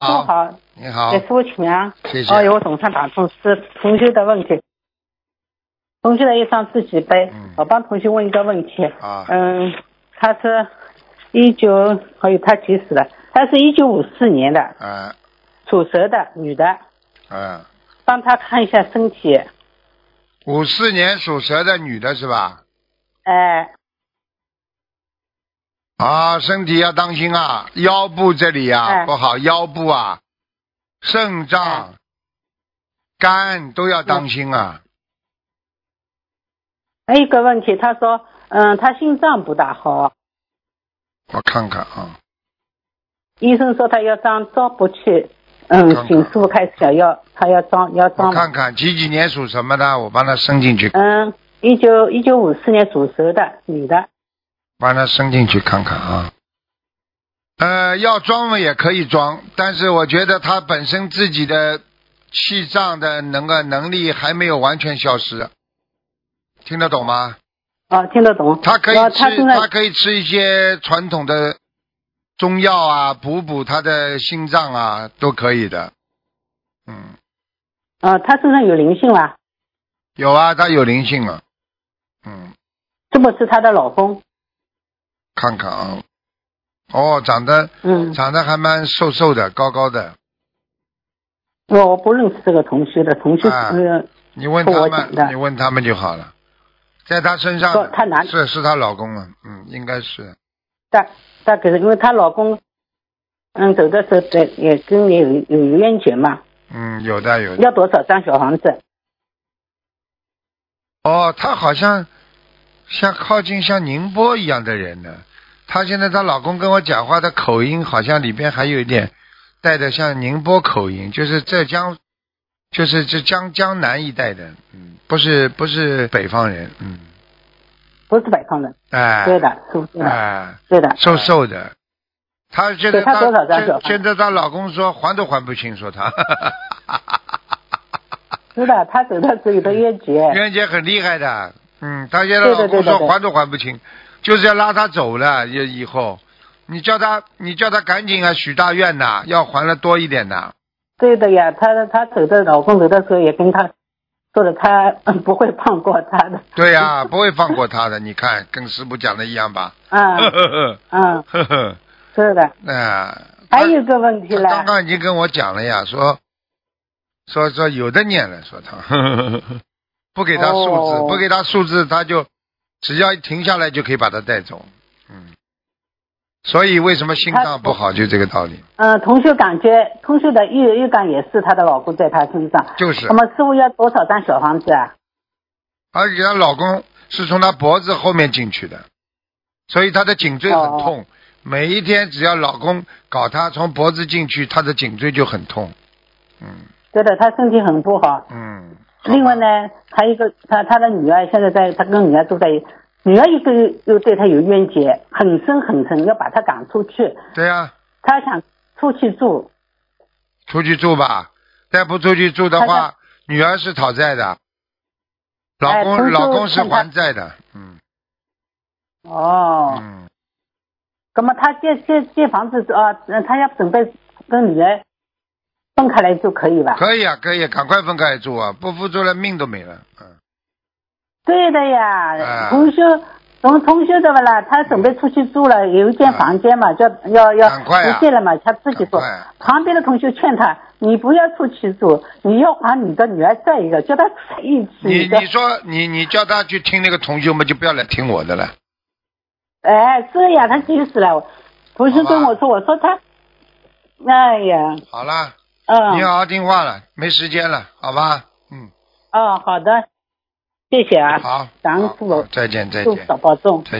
傅好， 你好给，师傅请安。 谢谢。 哦哟，我总算打通是同学的问题，同学的一张自己背。我帮同学问一个问题。 啊。 他是还有他几死了？他是1954年的，属蛇的女的。帮他看一下身体。 54年属蛇的女的是吧？身体要当心啊，腰部这里啊，不好，腰部啊，肾脏、肝都要当心啊。 还有一个问题，他说，他心脏不大好。 我看看啊。 医生说他要装不去，请师傅开小药，他要装。 我看看几年属什么的，我帮他升进去。 1954年属蛇的女的。 帮他升进去看看啊。要装嘛也可以装，但是我觉得他本身自己的气脏的能力还没有完全消失，听得懂吗？ 听得懂。 他可以吃一些传统的中药啊，补他的心脏啊，都可以的。 他身上有灵性吗？ 有啊，他有灵性了。 是不是他的老公？ 看看啊。长得还蛮瘦的，高的。 我不认识这个同学的，同学是你问他们就好了。在他身上是她老公了，应该是。 大概是因为她老公，走的时候也跟你有冤结嘛。 有的。 要多少张小房子？ 她好像靠近像宁波一样的人呢。她现在她老公跟我讲话的口音好像里边还有一点带的像宁波口音，就是浙江，就是这江南一带的，不是北方人， 不是北方人，对的，对的， 瘦的。她现在她多少张小房子？ 现在她老公说还都还不清，说她。 是的，她走的时候有的冤结很厉害的，她现在老公说还都还不清。就是要拉他走了，以后你叫他赶紧许大愿呐，要还了多一点的。 对的呀，她老公走的时候也跟他说了，他不会放过他的。 对呀，不会放过他的，你看跟师傅讲的一样吧。 是的。还有一个问题了。 刚刚已经跟我讲了呀，说有的念了，说他不给他数字，他就。只要一停下来就可以把他带走，所以为什么心脏不好就这个道理。 同学的预感也是她的老公在她身上。就是。那么师傅要多少张小房子啊？ 而且她老公是从她脖子后面进去的，所以她的颈椎很痛。每一天只要老公搞她从脖子进去，她的颈椎就很痛。 对的，她身体很不好。另外呢，还有一个他的女儿现在他跟女儿住在一起，女儿又对他有冤结，很深，要把他赶出去。 对呀。 他想出去住。 出去住吧，再不出去住的话，女儿是讨债的，老公是还债的。 那么他借房子他要准备跟女儿分开来住可以吧？ 可以啊，赶快分开来住啊，不付出了命都没了。 对的呀，同学的吧啦，他准备出去住了，有一间房间嘛，要不借了嘛，他自己说。旁边的同学劝他，你不要出去住，你要还你的女儿债一个，叫他在一起。 你说你叫他去听那个同学们，就不要来听我的了。 是呀，他急死了。同学跟我说他，哎呀。 好了。你好好听话了，没时间了，好吧？ 好的，谢谢啊。 好， 感恩师父， 再见， 祝保重。